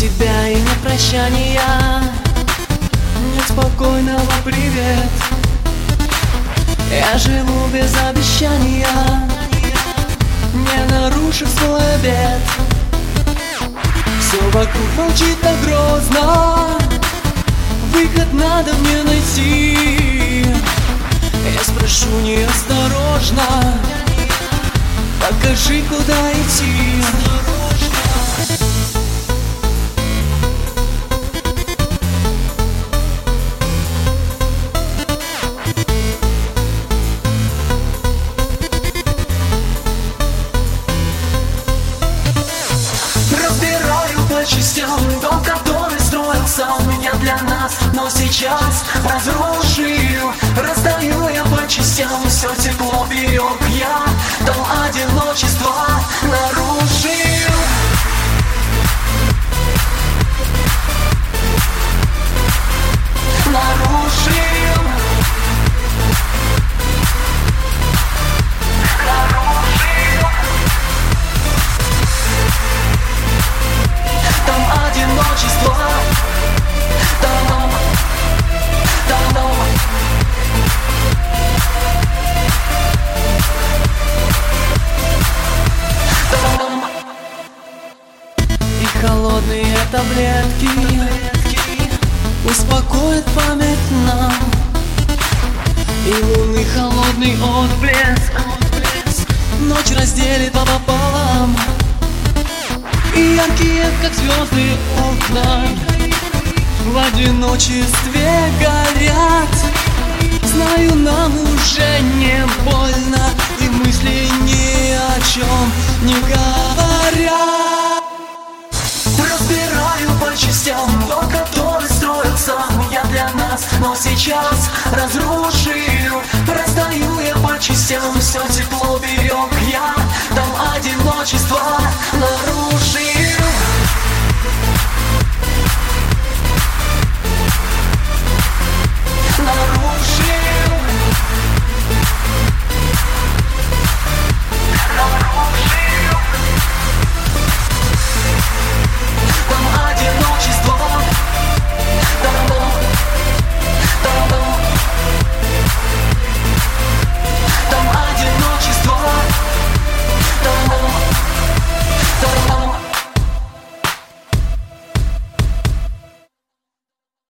тебя и на прощания нет спокойного привет. Я живу без обещания, не нарушив свой обет. Все вокруг молчит так грозно, выход надо мне найти. Я спрошу неосторожно, покажи, куда идти. Разбираю по частям дом, который строился у меня для нас, но сейчас разрушил. Раздаю я по частям, все тепло берег я, дом одиночества нарушил. Нарушил. Нарушил. Дом одиночества. Дом. Дом. Дом. И холодные таблетки успокоят память нам, и лунный холодный отблеск ночь разделит пополам. И яркие, как звезды, окна в одиночестве горят. Знаю, нам уже не больно, и мысли ни о чем не говорят. Разбираю по частям дом, который строился я для нас, но сейчас разрушил.